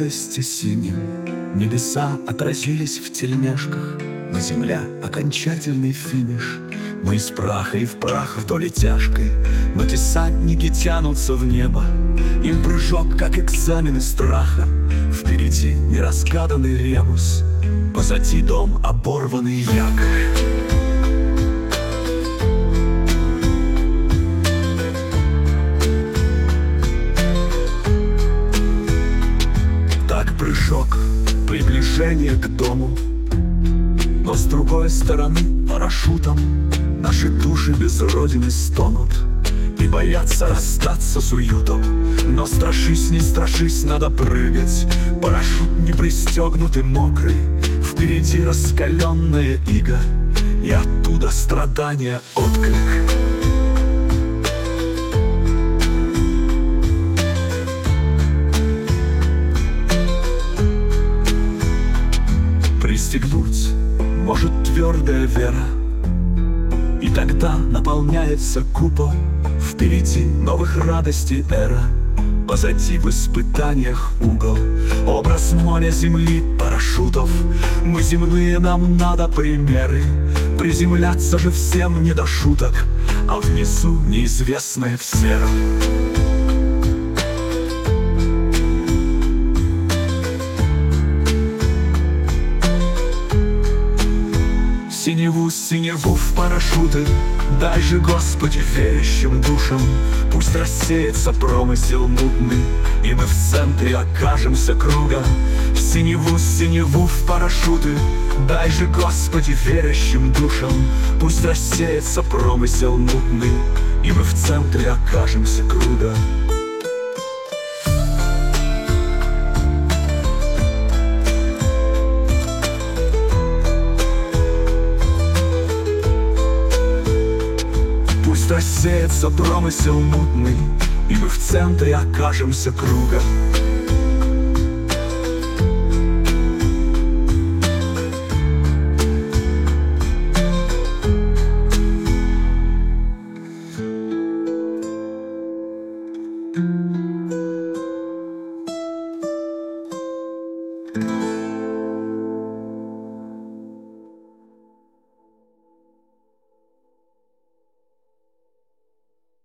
радости синим. Небеса отразились в тельняшках, но земля — окончательный финиш. Мы из праха и в прах вдоль тяжкой, но десантники тянутся в небо. Им прыжок, как экзамены страха. Впереди неразгаданный ребус, позади дом оборванный якорь. Так прыжок, приближение к дому, но с другой стороны парашютом наши души без родины стонут и боятся расстаться с уютом. Но страшись, не страшись, надо прыгать. Парашют не пристегнут и мокрый, впереди раскаленная ига, и оттуда страдания отклик. Пристегнуть может твердая вера, и тогда наполняется купол. Впереди новых радостей эра, позади в испытаниях угол. Образ моря, земли, парашютов. Мы земные, нам надо примеры. Приземляться же всем не до шуток, а внизу неизвестное в сером. Синеву, синеву в парашюты дай же, Господи, верящим душам. Пусть рассеется промысел мутный, и мы в центре окажемся круга. Синеву, синеву в парашюты дай же, Господи, верящим душам. Пусть рассеется промысел мутный, и мы в центре окажемся круга. Пусть рассеется промысел мутный, и мы в центре окажемся круга.